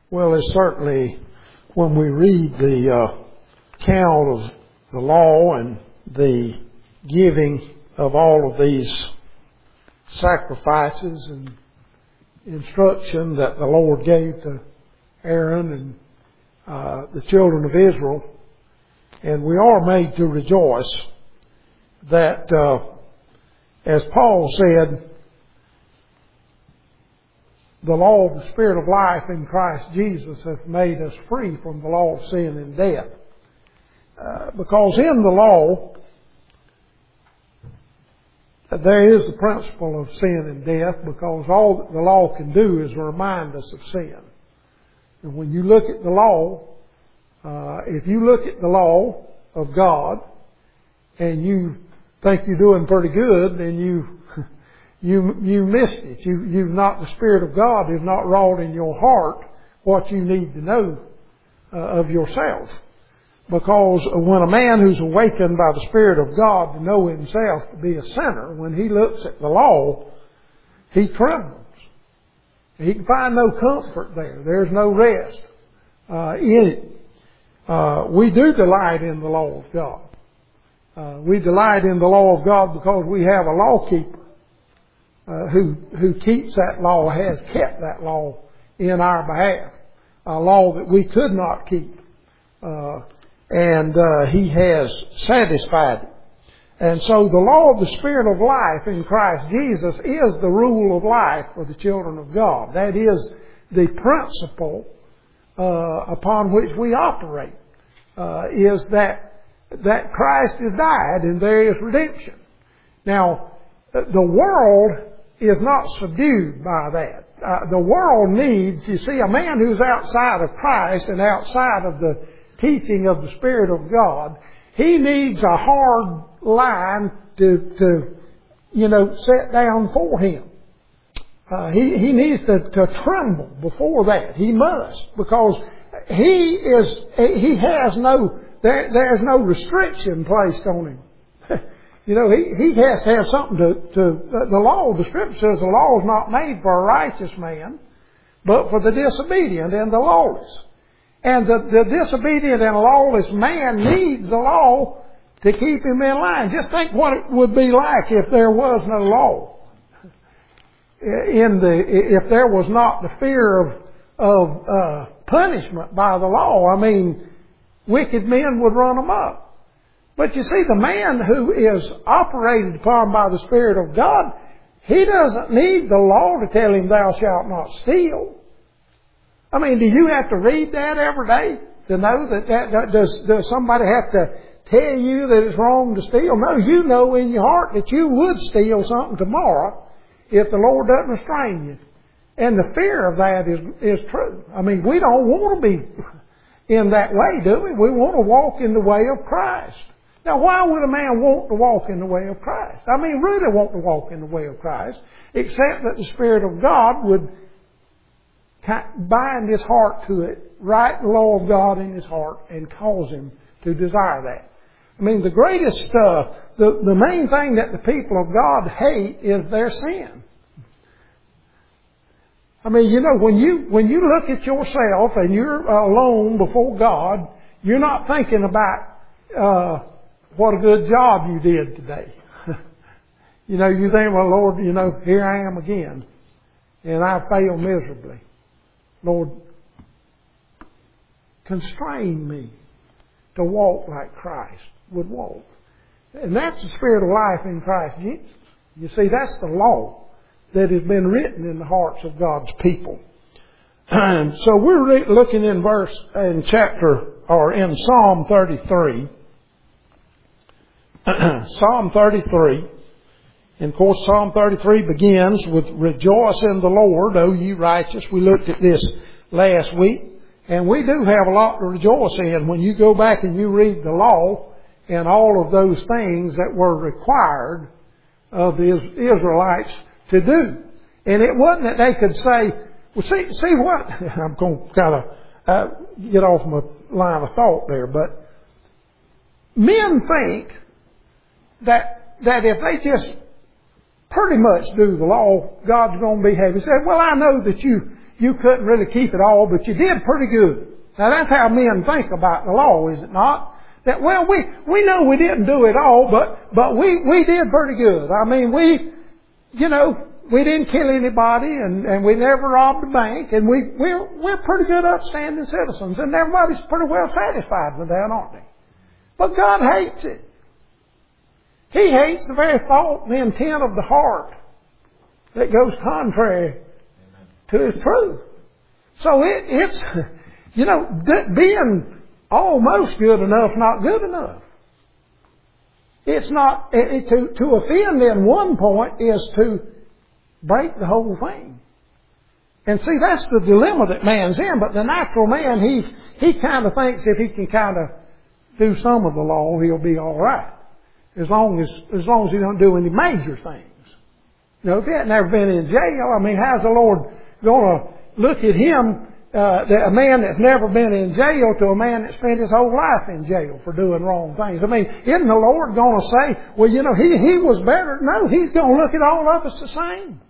Well, it's certainly, when we read the account of the law and the giving of all of these sacrifices and instruction that the Lord gave to Aaron and the children of Israel, and we are made to rejoice that, as Paul said, the law of the Spirit of life in Christ Jesus hath made us free from the law of sin and death. Because in the law, there is the principle of sin and death, because all that the law can do is remind us of sin. And when you look at the law, if you look at the law of God and you think you're doing pretty good, then you missed it. You've not, the Spirit of God has not wrought in your heart what you need to know of yourself. Because when a man who's awakened by the Spirit of God to know himself to be a sinner, when he looks at the law, he trembles. He can find no comfort there. There's no rest in it. We do delight in the law of God. We delight in the law of God because we have a lawkeeper who keeps that law, has kept that law in our behalf. A law that we could not keep. And He has satisfied it. And so the law of the Spirit of life in Christ Jesus is the rule of life for the children of God. That is the principle upon which we operate, is that Christ has died and there is redemption. Now, the world is not subdued by that. The world needs, you see, a man who's outside of Christ and outside of the teaching of the Spirit of God, he needs a hard line to set down for him. He needs to tremble before that. He must, because there's no restriction placed on him. He has to have something the law, the Scripture says the law is not made for a righteous man, but for the disobedient and the lawless. And the disobedient and lawless man needs the law to keep him in line. Just think what it would be like if there was no law. If there was not the fear of punishment by the law, I mean, wicked men would run amok. But you see, the man who is operated upon by the Spirit of God, he doesn't need the law to tell him, thou shalt not steal. I mean, do you have to read that every day to know that does somebody have to tell you that it's wrong to steal? No, you know in your heart that you would steal something tomorrow if the Lord doesn't restrain you. And the fear of that is true. I mean, we don't want to be in that way, do we? We want to walk in the way of Christ. Now, why would a man want to walk in the way of Christ? I mean, really want to walk in the way of Christ, except that the Spirit of God would bind his heart to it, write the law of God in his heart, and cause him to desire that. I mean, the greatest, the main thing that the people of God hate is their sin. I mean, when you look at yourself and you're alone before God, you're not thinking about what a good job you did today. You think, well, Lord, here I am again, and I failed miserably. Lord, constrain me to walk like Christ would walk. And that's the Spirit of life in Christ Jesus. You see, that's the law that has been written in the hearts of God's people. So we're looking in Psalm 33. Psalm 33. And of course, Psalm 33 begins with, rejoice in the Lord, O ye righteous. We looked at this last week. And we do have a lot to rejoice in when you go back and you read the law and all of those things that were required of the Israelites to do. And it wasn't that they could say, well, see what, I'm going to kind of get off my line of thought there, but men think that if they just pretty much do the law, God's going to be happy. He said, well, I know that you you couldn't really keep it all, but you did pretty good. Now that's how men think about the law, is it not? That, well, we know we didn't do it all, but we did pretty good. I mean, we didn't kill anybody, and we never robbed a bank, and we're pretty good upstanding citizens, and everybody's pretty well satisfied with that, aren't they? But God hates it. He hates the very thought and intent of the heart that goes contrary to His truth. So it's, being almost good enough, not good enough. It's not, to offend in one point is to break the whole thing. And see, that's the dilemma that man's in, but the natural man, he kind of thinks if he can kind of do some of the law, he'll be alright. As long as he don't do any major things. If he hadn't ever been in jail, I mean, how's the Lord going to look at him, a man that's never been in jail, to a man that spent his whole life in jail for doing wrong things? I mean, isn't the Lord going to say, well, he was better? No, He's going to look at all of us the same.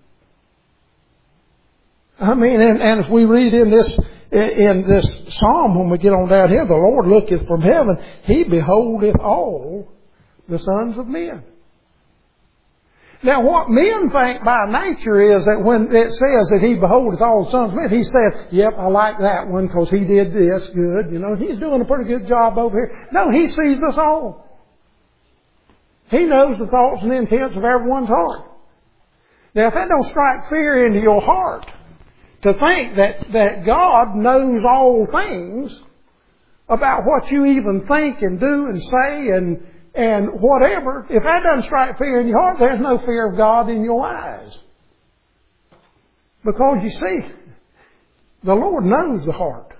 I mean, and if we read in this psalm, when we get on down here, the Lord looketh from heaven, He beholdeth all the sons of men. Now what men think by nature is that when it says that He beholdeth all the sons of men, He said, yep, I like that one because he did this good. He's doing a pretty good job over here. No, He sees us all. He knows the thoughts and intents of everyone's heart. Now if that don't strike fear into your heart, to think that God knows all things about what you even think and do and say and whatever, if that doesn't strike fear in your heart, there's no fear of God in your eyes. Because you see, the Lord knows the heart.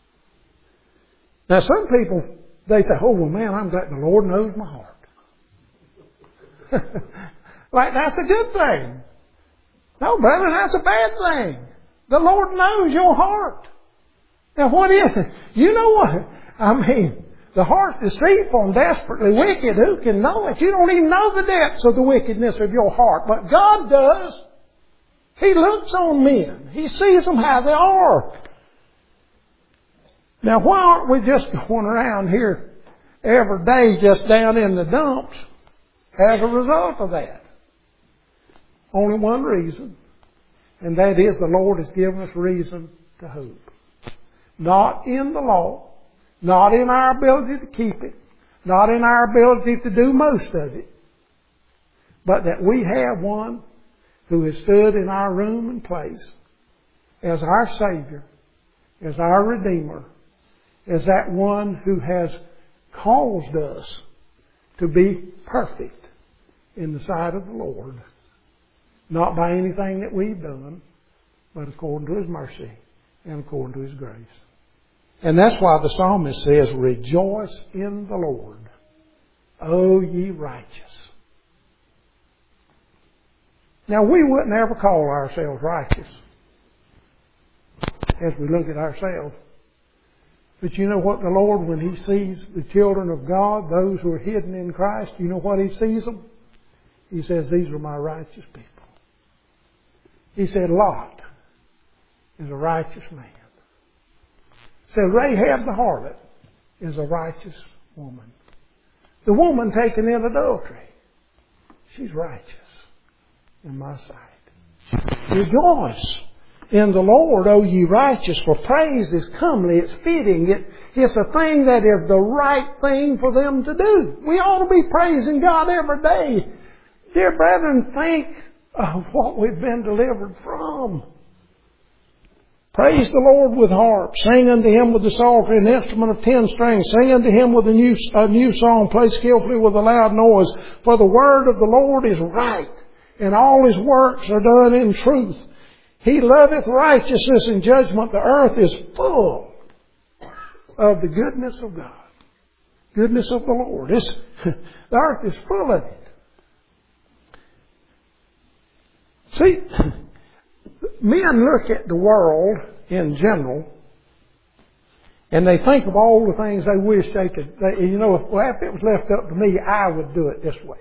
Now some people, they say, oh well man, I'm glad the Lord knows my heart. Like that's a good thing. No brother, that's a bad thing. The Lord knows your heart. Now what is it? You know what? I mean, the heart's deceitful and desperately wicked. Who can know it? You don't even know the depths of the wickedness of your heart. But God does. He looks on men. He sees them how they are. Now why aren't we just going around here every day just down in the dumps as a result of that? Only one reason. And that is the Lord has given us reason to hope. Not in the law, not in our ability to keep it, not in our ability to do most of it, but that we have one who has stood in our room and place as our Savior, as our Redeemer, as that one who has caused us to be perfect in the sight of the Lord. Not by anything that we've done, but according to His mercy and according to His grace. And that's why the psalmist says, rejoice in the Lord, O ye righteous. Now we wouldn't ever call ourselves righteous as we look at ourselves. But you know what the Lord, when He sees the children of God, those who are hidden in Christ, you know what He sees them? He says, these are my righteous people. He said, Lot is a righteous man. He said, Rahab the harlot is a righteous woman. The woman taken in adultery, she's righteous in my sight. Rejoice in the Lord, O ye righteous, for praise is comely, it's fitting, it's a thing that is the right thing for them to do. We ought to be praising God every day. Dear brethren, think of what we've been delivered from. Praise the Lord with harps. Sing unto Him with the psaltery, an instrument of 10 strings. Sing unto Him with a new song. Play skillfully with a loud noise. For the word of the Lord is right, and all His works are done in truth. He loveth righteousness and judgment. The earth is full of the goodness of God. Goodness of the Lord. The earth is full of it. See, men look at the world in general and they think of all the things they wish they could, if it was left up to me, I would do it this way.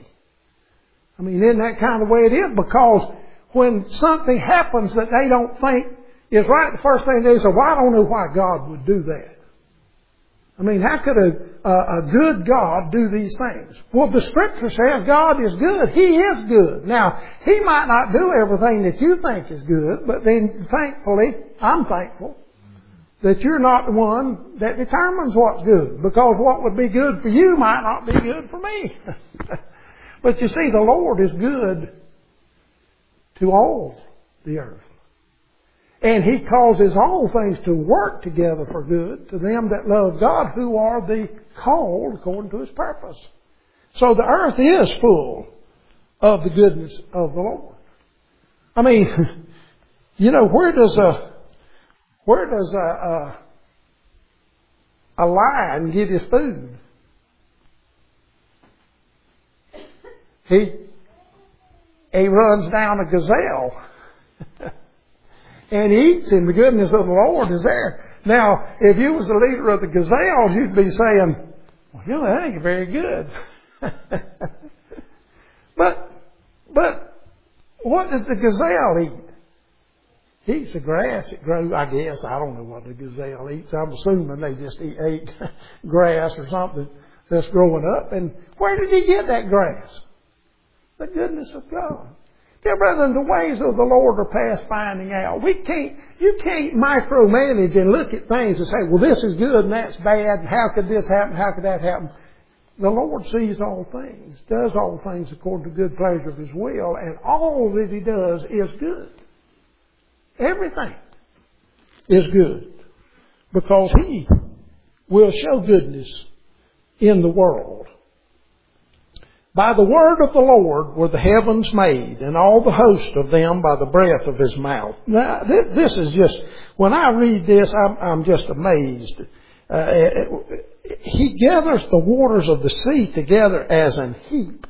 I mean, isn't that kind of the way it is? Because when something happens that they don't think is right the first thing they say, well, I don't know why God would do that. I mean, how could a good God do these things? Well, the Scripture says God is good. He is good. Now, He might not do everything that you think is good, but then thankfully, I'm thankful that you're not the one that determines what's good. Because what would be good for you might not be good for me. But you see, the Lord is good to all the earth. And He causes all things to work together for good to them that love God, who are the called according to His purpose. So the earth is full of the goodness of the Lord. I mean, you know, where does a lion get his food? He runs down a gazelle. And eats, and the goodness of the Lord is there. Now, if you was the leader of the gazelles, you'd be saying, well, you know, that ain't very good. But what does the gazelle eat? He eats the grass that grows, I guess. I don't know what the gazelle eats. I'm assuming they just eat grass or something that's growing up. And where did he get that grass? The goodness of God. Dear brethren, the ways of the Lord are past finding out. You can't micromanage and look at things and say, well, this is good and that's bad. And how could this happen? How could that happen? The Lord sees all things, does all things according to good pleasure of His will, and all that He does is good. Everything is good because He will show goodness in the world. By the word of the Lord were the heavens made, and all the host of them by the breath of His mouth. Now, this is just, when I read this, I'm just amazed. He gathers the waters of the sea together as an heap.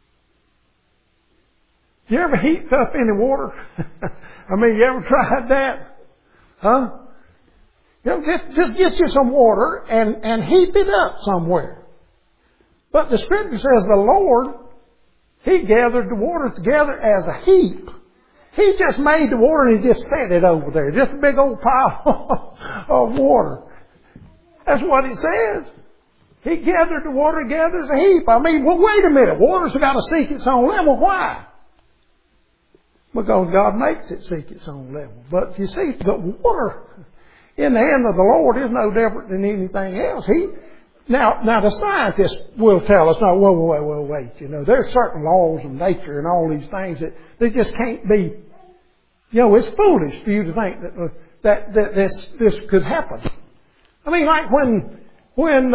You ever heaped up any water? I mean, you ever tried that? Huh? You know, just get you some water and heap it up somewhere. But the Scripture says the Lord, He gathered the waters together as a heap. He just made the water and He just set it over there. Just a big old pile of water. That's what it says. He gathered the water together as a heap. I mean, well, wait a minute. Water's got to seek its own level. Why? Because God makes it seek its own level. But you see, the water in the hand of the Lord is no different than anything else. Now the scientists will tell us, no, wait. You know, there's certain laws of nature and all these things that they just can't be. You know, it's foolish for you to think that this could happen. I mean, like when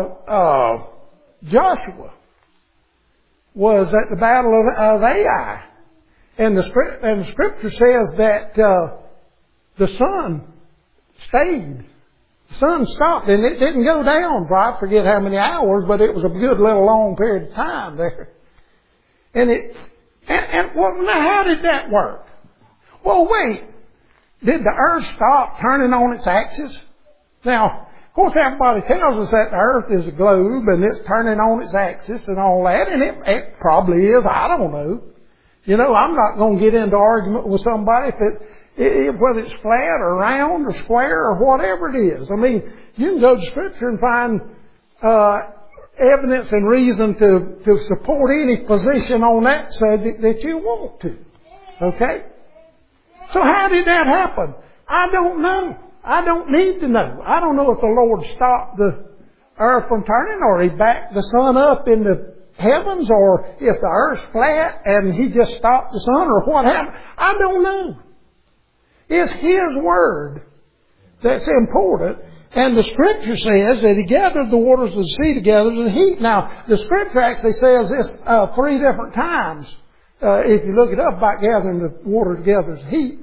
Joshua was at the battle of Ai, and the Scripture says that the sun stayed. The sun stopped, and it didn't go down for I forget how many hours, but it was a good little long period of time there. And well, now how did that work? Well, wait, did the earth stop turning on its axis? Now, of course, everybody tells us that the earth is a globe and it's turning on its axis and all that, and it probably is. I don't know. You know, I'm not going to get into argument with somebody whether it's flat or round or square or whatever it is. I mean, you can go to Scripture and find evidence and reason to support any position on that subject that you want to. Okay? So how did that happen? I don't know. I don't need to know. I don't know if the Lord stopped the earth from turning, or He backed the sun up in the heavens, or if the earth's flat and He just stopped the sun, or what happened. I don't know. It's His Word that's important. And the Scripture says that He gathered the waters of the sea together as a heap. Now, the Scripture actually says this 3 different times. If you look it up about gathering the water together as a heap.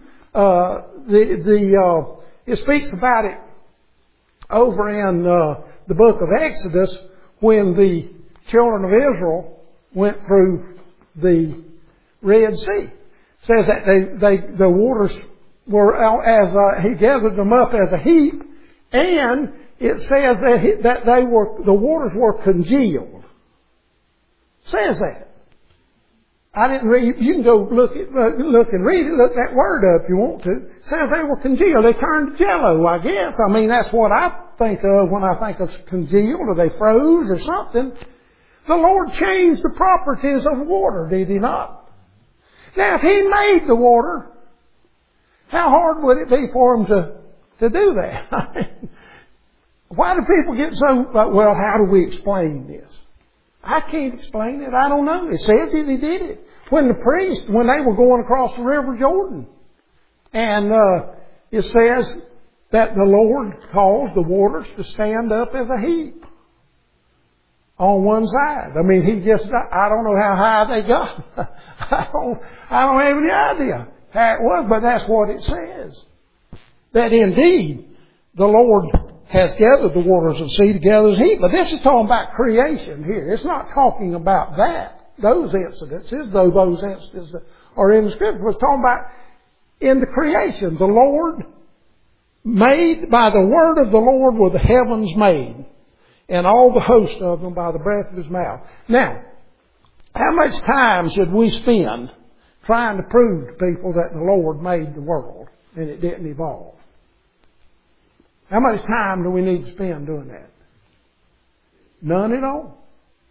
It speaks about it over in the book of Exodus when the children of Israel went through the Red Sea. It says that the waters were as He gathered them up as a heap, and it says that the waters were congealed. It says that. I didn't read. You can go look and read it. Look that word up if you want to. It says they were congealed. They turned to jello, I guess. I mean, that's what I think of when I think of congealed, or they froze or something. The Lord changed the properties of water, did He not? Now, if He made the water, how hard would it be for Him to do that? Why do people get so, well, how do we explain this? I can't explain it. I don't know. It says that He did it. When the priests, when they were going across the River Jordan, and it says that the Lord caused the waters to stand up as a heap on one side. I mean, I don't know how high they got. I don't have any idea how it was, but that's what it says. That indeed, the Lord has gathered the waters of the sea together as a heap. But this is talking about creation here. It's not talking about those incidences, though those instances are in the Scripture. It's talking about in the creation. The Lord made, by the word of the Lord were the heavens made, and all the host of them by the breath of His mouth. Now, how much time should we spend trying to prove to people that the Lord made the world and it didn't evolve? How much time do we need to spend doing that? None at all.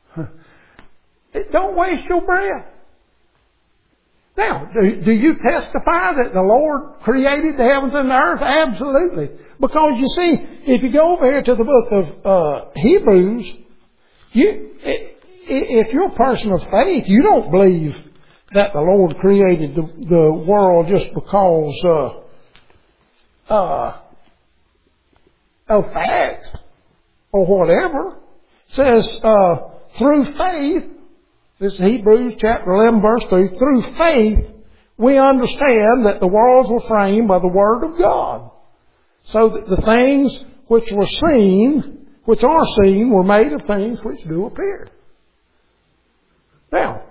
Don't waste your breath. Now, do you testify that the Lord created the heavens and the earth? Absolutely. Because you see, if you go over here to the book of Hebrews, if you're a person of faith, you don't believe that the Lord created the world just because of facts or whatever. It says, through faith, this is Hebrews chapter 11 verse 3, through faith we understand that the worlds were framed by the Word of God, so that the things which are seen were made of things which do appear. Now,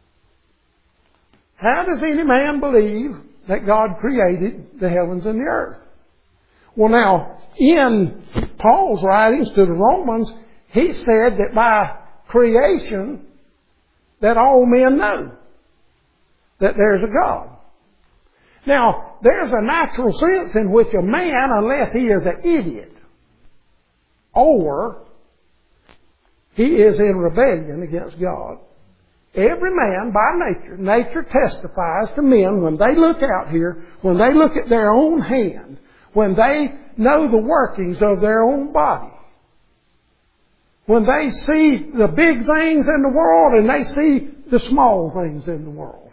how does any man believe that God created the heavens and the earth? Well, now, in Paul's writings to the Romans, he said that by creation, that all men know that there's a God. Now, there's a natural sense in which a man, unless he is an idiot, or he is in rebellion against God, every man by nature testifies to men when they look out here, when they look at their own hand, when they know the workings of their own body, when they see the big things in the world and they see the small things in the world.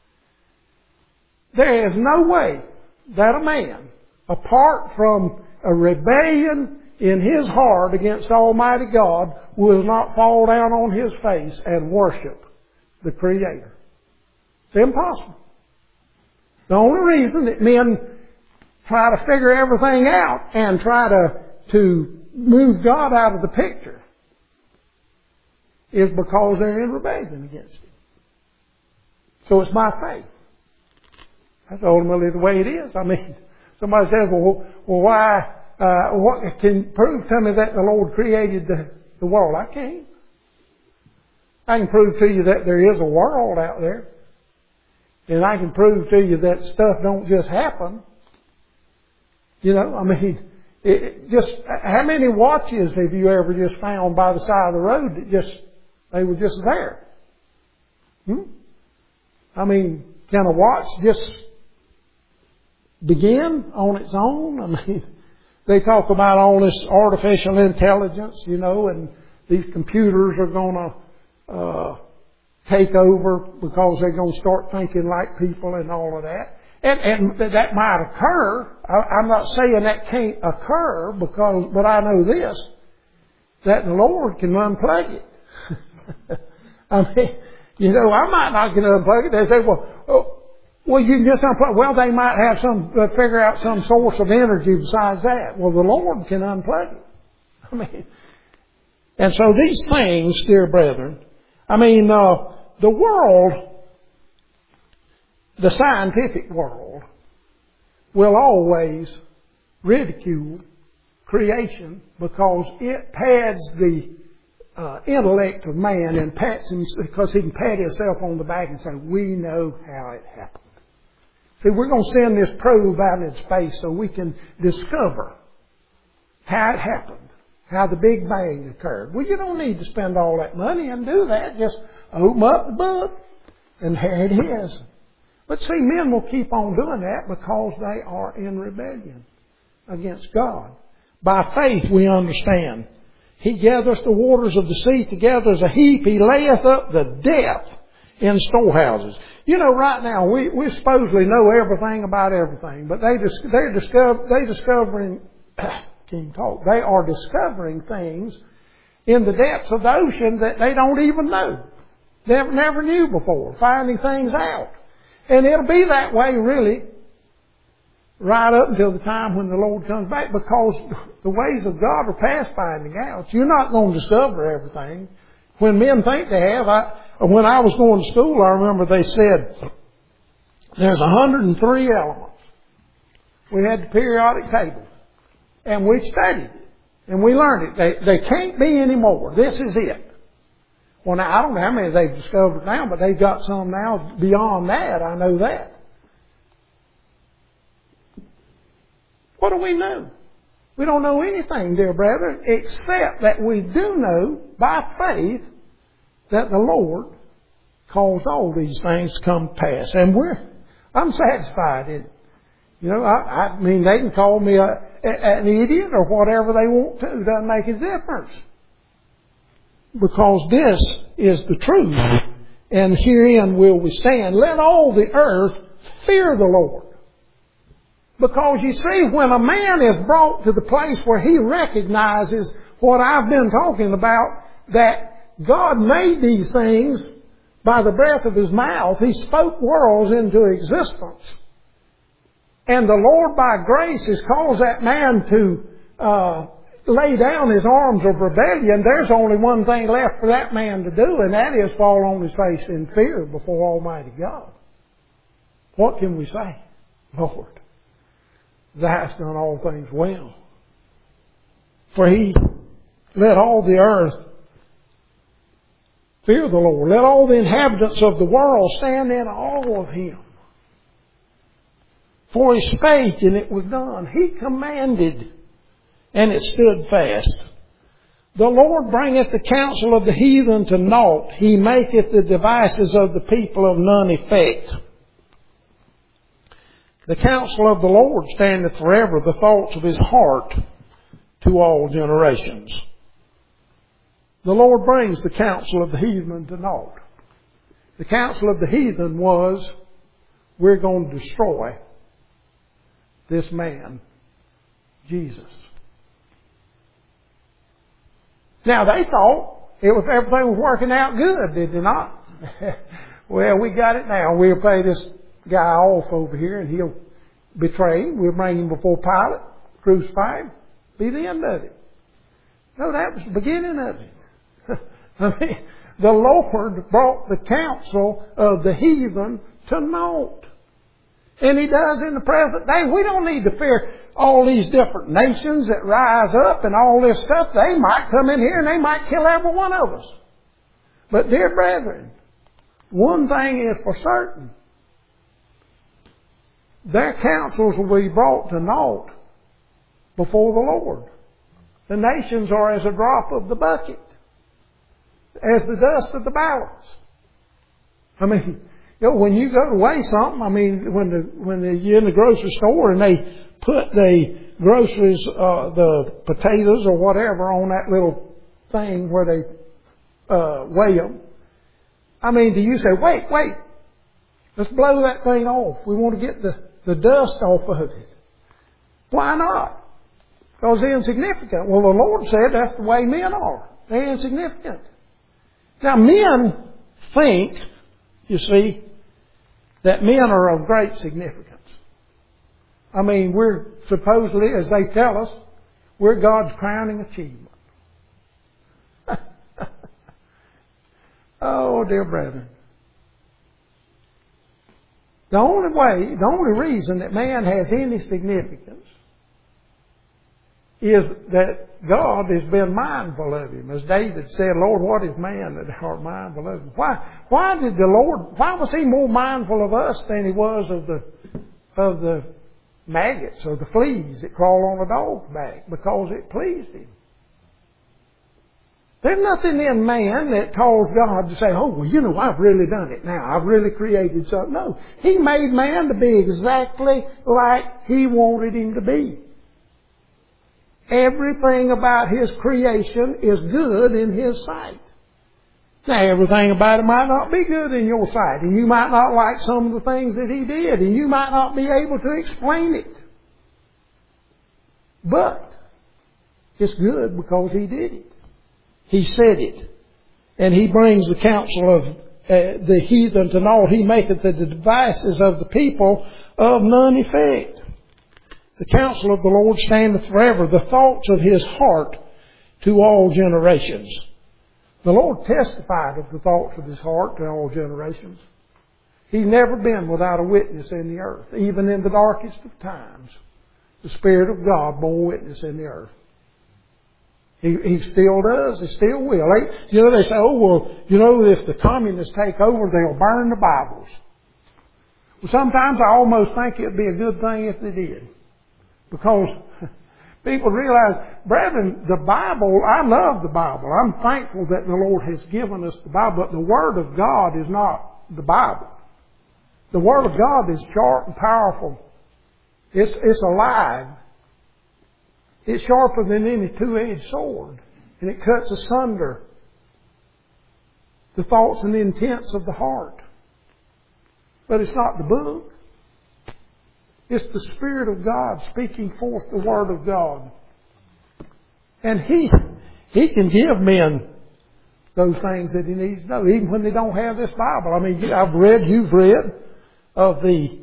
There is no way that a man, apart from a rebellion in his heart against Almighty God, will not fall down on his face and worship the Creator. It's impossible. The only reason that men try to figure everything out and try to move God out of the picture is because they're in rebellion against Him. So it's by faith. That's ultimately the way it is. I mean, somebody says, well, why, what can prove to me that the Lord created the world? I can't. I can prove to you that there is a world out there. And I can prove to you that stuff don't just happen. You know, I mean, how many watches have you ever just found by the side of the road that they were just there? I mean, can a watch just begin on its own? I mean, they talk about all this artificial intelligence, you know, and these computers are going to take over because they're going to start thinking like people and all of that. And that might occur. I'm not saying that can't occur but I know this, that the Lord can unplug it. I mean, you know, I might not get unplug it. They say, well, you can just unplug. Well, they might have figure out some source of energy besides that. Well, the Lord can unplug it. I mean, and so these things, dear brethren, I mean, the world, the scientific world, will always ridicule creation because it pads the intellect of man and pats him because he can pat himself on the back and say, we know how it happened. See, we're going to send this probe out in space so we can discover how it happened, how the Big Bang occurred. Well, you don't need to spend all that money and do that. Just open up the book and here it is. But see, men will keep on doing that because they are in rebellion against God. By faith we understand. He gathereth the waters of the sea together as a heap. He layeth up the depth in storehouses. You know, right now we supposedly know everything about everything, but they are discovering things in the depths of the ocean that they don't even know. They never knew before, finding things out. And it'll be that way really right up until the time when the Lord comes back, because the ways of God are past finding out. You're not going to discover everything. When men think they have, when I was going to school, I remember they said there's 103 elements. We had the periodic table, and we studied it, and we learned it. They can't be any more. This is it. Well, now, I don't know how many they've discovered now, but they've got some now beyond that. I know that. What do we know? We don't know anything, dear brethren, except that we do know by faith that the Lord caused all these things to come to pass. And I'm satisfied in it. You know, I mean, they can call me an idiot or whatever they want to. It doesn't make a difference. Because this is the truth. And herein will we stand. Let all the earth fear the Lord. Because you see, when a man is brought to the place where he recognizes what I've been talking about, that God made these things by the breath of His mouth. He spoke worlds into existence. And the Lord by grace has caused that man to lay down his arms of rebellion. There's only one thing left for that man to do, and that is fall on his face in fear before Almighty God. What can we say? Lord, Thou hast done all things well. For He let all the earth fear the Lord. Let all the inhabitants of the world stand in awe of Him. For He spake, and it was done. He commanded, and it stood fast. The Lord bringeth the counsel of the heathen to naught. He maketh the devices of the people of none effect. The counsel of the Lord standeth forever, the thoughts of His heart to all generations. The Lord brings the counsel of the heathen to naught. The counsel of the heathen was, we're going to destroy this man, Jesus. Now they thought everything was working out good, did they not? Well, we got it now. We'll pay this guy off over here and he'll betray him. We'll bring him before Pilate, crucify him, be the end of it. No, that was the beginning of it. I mean, the Lord brought the counsel of the heathen to naught. And He does in the present day. We don't need to fear all these different nations that rise up and all this stuff. They might come in here and they might kill every one of us. But dear brethren, one thing is for certain. Their counsels will be brought to naught before the Lord. The nations are as a drop of the bucket, as the dust of the balance. I mean, you know, when you go to weigh something, I mean, when you're in the grocery store and they put the groceries, the potatoes or whatever on that little thing where they weigh them. I mean, do you say, wait, let's blow that thing off. We want to get the dust off of it. Why not? Because they're insignificant. Well, the Lord said that's the way men are. They're insignificant. Now, men think, you see, that men are of great significance. I mean, we're supposedly, as they tell us, we're God's crowning achievement. Oh, dear brethren. The only reason that man has any significance is that God has been mindful of him. As David said, Lord, what is man that thou art mindful of him? Why was he more mindful of us than he was of the maggots or the fleas that crawl on a dog's back? Because it pleased him. There's nothing in man that caused God to say, oh, well, I've really done it now. I've really created something. No. He made man to be exactly like He wanted him to be. Everything about His creation is good in His sight. Now, everything about it might not be good in your sight, and you might not like some of the things that He did, and you might not be able to explain it. But it's good because He did it. He said it. And He brings the counsel of the heathen to naught. He maketh the devices of the people of none effect. The counsel of the Lord standeth forever, the thoughts of His heart to all generations. The Lord testified of the thoughts of His heart to all generations. He's never been without a witness in the earth. Even in the darkest of times, the Spirit of God bore witness in the earth. He still does. He still will. They say, oh, well, if the communists take over, they'll burn the Bibles. Well, sometimes I almost think it would be a good thing if they did. Because people realize, brethren, the Bible, I love the Bible. I'm thankful that the Lord has given us the Bible, but the Word of God is not the Bible. The Word of God is sharp and powerful. It's alive. It's sharper than any two-edged sword. And it cuts asunder the thoughts and the intents of the heart. But it's not the book. It's the Spirit of God speaking forth the Word of God. And He can give men those things that He needs to know, even when they don't have this Bible. I mean, you've read of the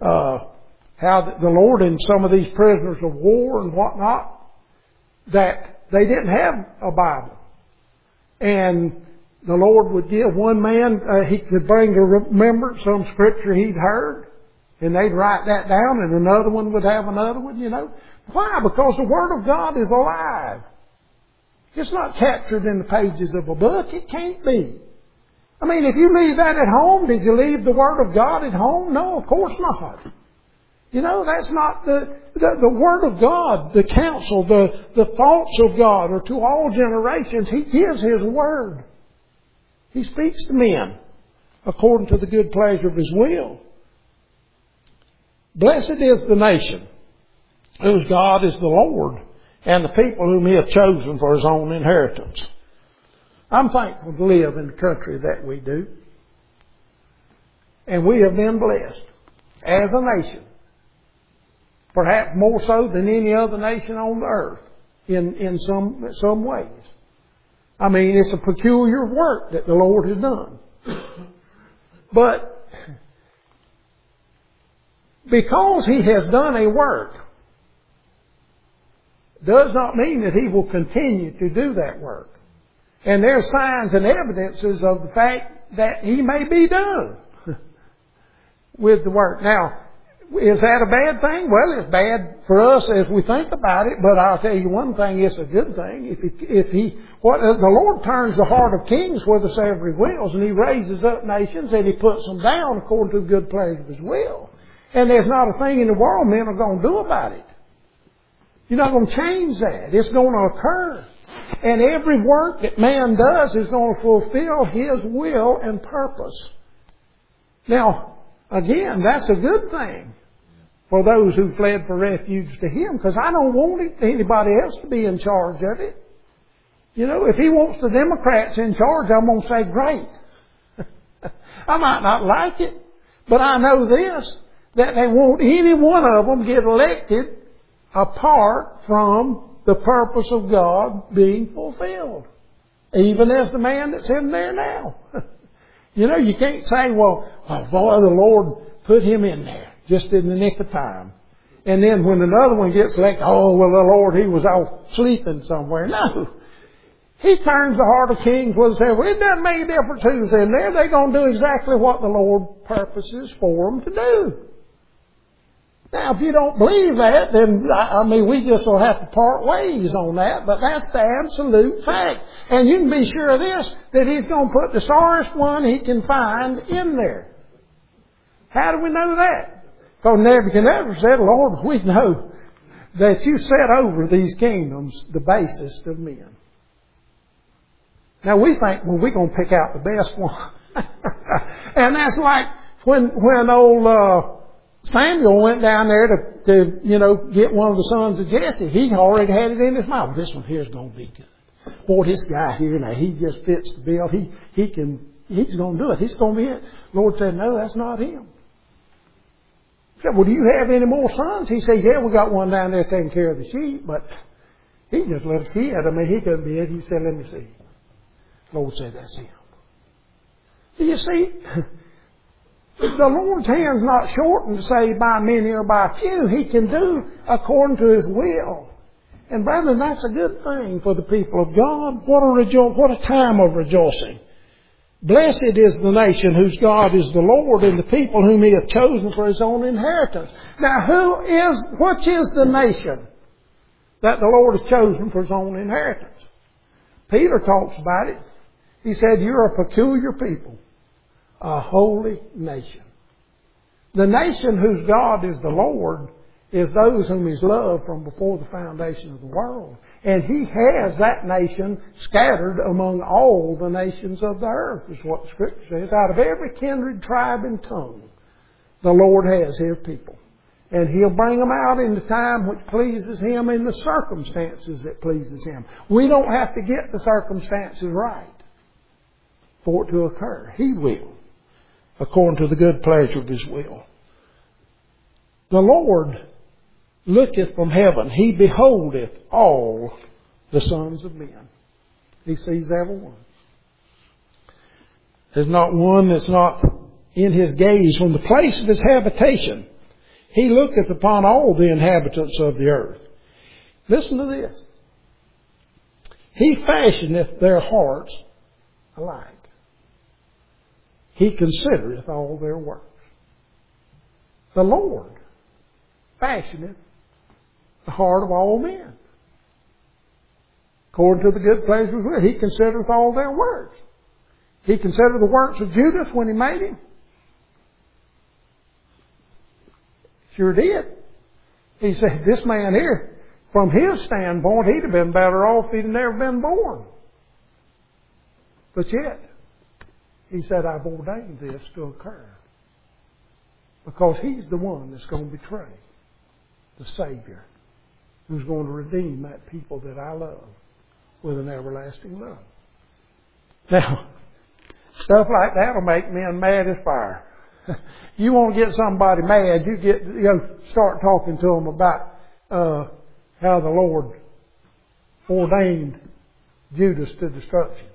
how the Lord and some of these prisoners of war and whatnot, that they didn't have a Bible. And the Lord would give one man, he could bring to remembrance some scripture he'd heard, and they'd write that down, and another one would have another one, Why? Because the Word of God is alive. It's not captured in the pages of a book. It can't be. I mean, if you leave that at home, did you leave the Word of God at home? No, of course not. That's not the Word of God, the counsel, the thoughts of God are to all generations. He gives His Word. He speaks to men according to the good pleasure of His will. Blessed is the nation whose God is the Lord, and the people whom He hath chosen for His own inheritance. I'm thankful to live in the country that we do. And we have been blessed as a nation. Perhaps more so than any other nation on the earth in some ways. I mean, it's a peculiar work that the Lord has done. But because He has done a work, does not mean that He will continue to do that work. And there are signs and evidences of the fact that He may be done with the work. Now, is that a bad thing? Well, it's bad for us as we think about it, but I'll tell you one thing, it's a good thing. The Lord turns the heart of kings whithersoever He wills, and He raises up nations and He puts them down according to the good pleasure of His will. And there's not a thing in the world men are going to do about it. You're not going to change that. It's going to occur. And every work that man does is going to fulfill His will and purpose. Now, again, that's a good thing for those who fled for refuge to Him, because I don't want anybody else to be in charge of it. If He wants the Democrats in charge, I'm going to say, great. I might not like it, but I know this, that they won't any one of them get elected apart from the purpose of God being fulfilled. Even as the man that's in there now. You can't say, well, oh boy, the Lord put him in there just in the nick of time. And then when another one gets elected, oh, well, the Lord, he was off sleeping somewhere. No. He turns the heart of kings whatsoever. It doesn't make a difference who's in there. They're going to do exactly what the Lord purposes for them to do. Now, if you don't believe that, then, we just will have to part ways on that, but that's the absolute fact. And you can be sure of this, that He's going to put the sorriest one He can find in there. How do we know that? Because Nebuchadnezzar said, Lord, we know that You set over these kingdoms the basest of men. Now we think, well, we're going to pick out the best one. And that's like when old Samuel went down there to get one of the sons of Jesse. He already had it in his mind. This one here's going to be good. Boy, this guy here, now he just fits the bill. He's going to do it. He's going to be it. The Lord said, no, that's not him. He said, well, do you have any more sons? He said, yeah, we got one down there taking care of the sheep, but he just let a kid. He couldn't be it. He said, let me see. The Lord said, that's him. Do you see? The Lord's hand's not shortened to say by many or by few. He can do according to His will. And brethren, that's a good thing for the people of God. What a time of rejoicing. Blessed is the nation whose God is the Lord, and the people whom He hath chosen for His own inheritance. Now, which is the nation that the Lord has chosen for His own inheritance? Peter talks about it. He said, you're a peculiar people, a holy nation. The nation whose God is the Lord is those whom He's loved from before the foundation of the world. And He has that nation scattered among all the nations of the earth, is what the Scripture says. Out of every kindred, tribe, and tongue, the Lord has His people. And He'll bring them out in the time which pleases Him in the circumstances that pleases Him. We don't have to get the circumstances right for it to occur. He will, according to the good pleasure of His will. The Lord looketh from heaven. He beholdeth all the sons of men. He sees every one. There's not one that's not in His gaze from the place of His habitation. He looketh upon all the inhabitants of the earth. Listen to this. He fashioneth their hearts alike. He considereth all their works. The Lord fashioneth the heart of all men. According to the good pleasure of His will, He considereth all their works. He considered the works of Judas when He made him. Sure did. He said, this man here, from his standpoint, he'd have been better off if he'd never been born. But yet, He said, I've ordained this to occur. Because He's the one that's going to betray the Savior, who's going to redeem that people that I love with an everlasting love. Now, stuff like that will make men mad as fire. You want to get somebody mad, you start talking to them about how the Lord ordained Judas to destruction.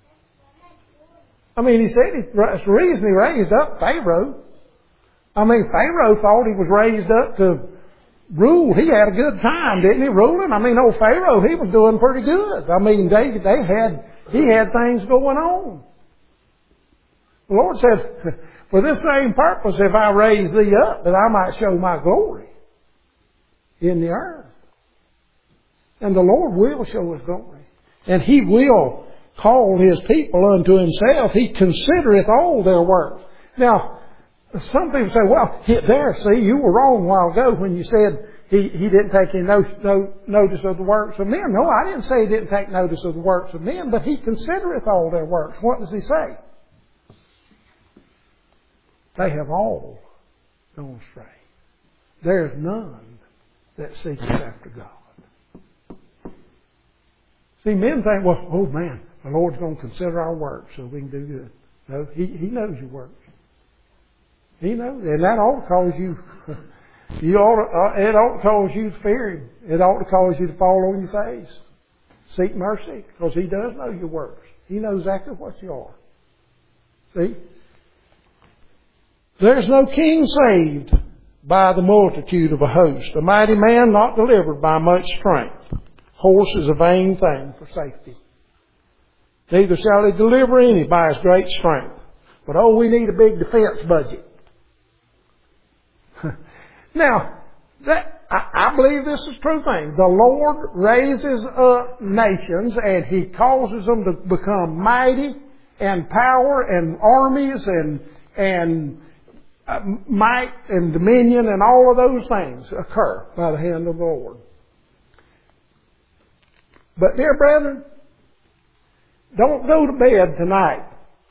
He said it's the reason He raised up Pharaoh. Pharaoh thought he was raised up to rule. He had a good time, didn't he, ruling? Old Pharaoh, he was doing pretty good. He had things going on. The Lord said, for this same purpose have I raised thee up, that I might show my glory in the earth. And the Lord will show His glory. And He will call His people unto Himself. He considereth all their works. Now, some people say, well, you were wrong a while ago when you said He didn't take any notice of the works of men. No, I didn't say He didn't take notice of the works of men, but He considereth all their works. What does He say? They have all gone astray. There is none that seeketh after God. See, men think, well, oh man, the Lord's going to consider our works so we can do good. No, He knows your works. He knows, and that ought to cause you. It ought to cause you to fear Him. It ought to cause you to fall on your face, seek mercy, because He does know your works. He knows exactly what you are. See, there's no king saved by the multitude of a host, a mighty man not delivered by much strength. Horse is a vain thing for safety. Neither shall He deliver any by His great strength. But we need a big defense budget. Now, I believe this is a true thing. The Lord raises up nations and He causes them to become mighty and power and armies and might and dominion and all of those things occur by the hand of the Lord. But dear brethren, don't go to bed tonight.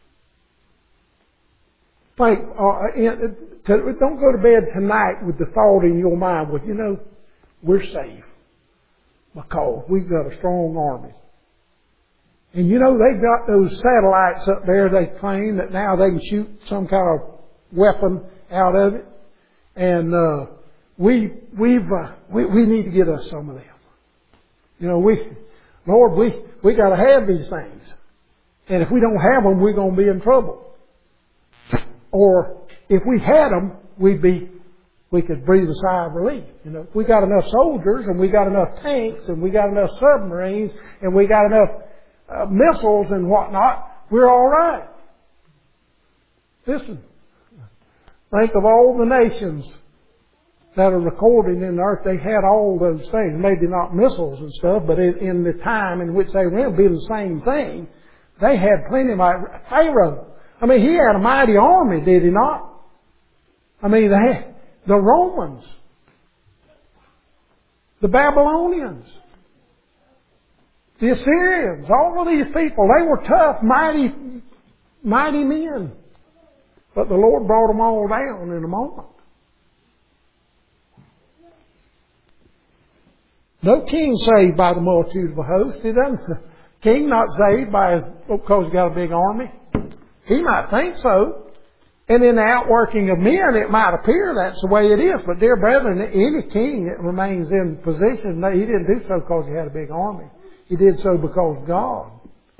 Don't go to bed tonight with the thought in your mind, well, we're safe because we've got a strong army. And they've got those satellites up there, they claim that now they can shoot some kind of weapon out of it. And we need to get us some of them. Lord, we got to have these things. And if we don't have them, we're going to be in trouble. Or if we had them, we could breathe a sigh of relief. If we got enough soldiers and we got enough tanks and we got enough submarines and we got enough missiles and whatnot, we're all right. Listen, think of all the nations that are recorded in the earth. They had all those things, maybe not missiles and stuff, but in the time in which they were in, being the same thing, they had plenty of Pharaoh. He had a mighty army, did he not? The Romans, the Babylonians, the Assyrians, all of these people, they were tough, mighty men. But the Lord brought them all down in a moment. No king saved by the multitude of a host. He doesn't. King not saved because he got a big army. He might think so. And in the outworking of men, it might appear that's the way it is. But dear brethren, any king that remains in position, he didn't do so because he had a big army. He did so because God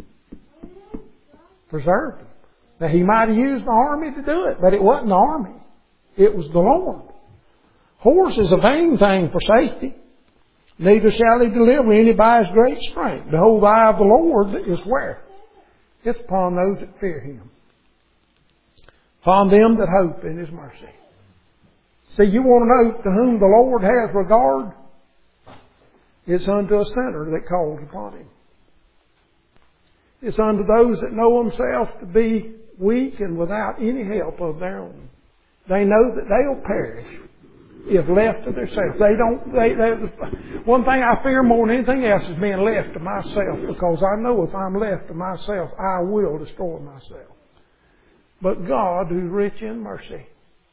preserved him. Now, he might have used the army to do it, but it wasn't the army. It was the Lord. Horse is a vain thing for safety. Neither shall he deliver any by his great strength. Behold, the eye of the Lord is where? It's upon those that fear him. Upon them that hope in his mercy. See, you want to know to whom the Lord has regard? It's unto a sinner that calls upon him. It's unto those that know themselves to be weak and without any help of their own. They know that they'll perish if left to themselves. One thing I fear more than anything else is being left to myself, because I know if I'm left to myself, I will destroy myself. But God, who's rich in mercy,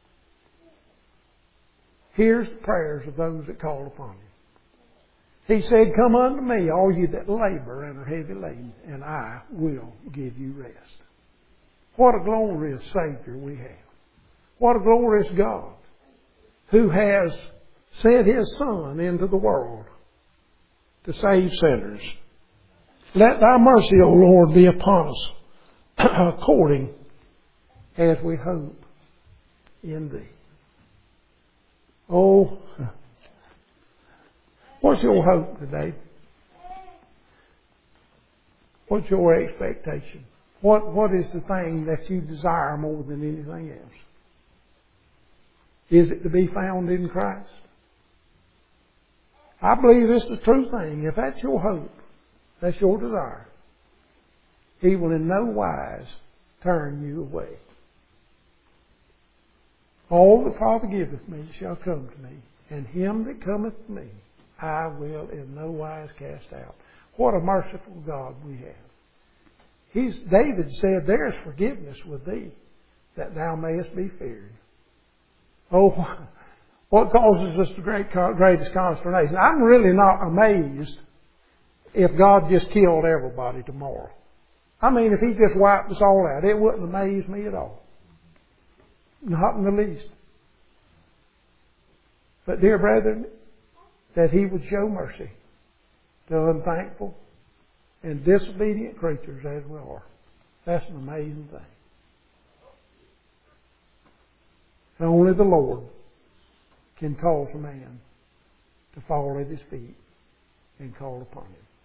hears the prayers of those that call upon him. He said, "Come unto me, all you that labor and are heavy laden, and I will give you rest." What a glorious Savior we have. What a glorious God who has sent his Son into the world to save sinners. Let thy mercy, O Lord, be upon us according as we hope in thee. Oh, what's your hope today? What's your expectation? What is the thing that you desire more than anything else? Is it to be found in Christ? I believe it's the true thing. If that's your hope, that's your desire, he will in no wise turn you away. All the Father giveth me shall come to me, and him that cometh to me I will in no wise cast out. What a merciful God we have. David said, "There is forgiveness with thee, that thou mayest be feared." Oh, what causes us the greatest consternation? I'm really not amazed if God just killed everybody tomorrow. If he just wiped us all out, it wouldn't amaze me at all. Not in the least. But dear brethren, that he would show mercy to unthankful and disobedient creatures as we are. That's an amazing thing. Only the Lord can cause a man to fall at his feet and call upon him.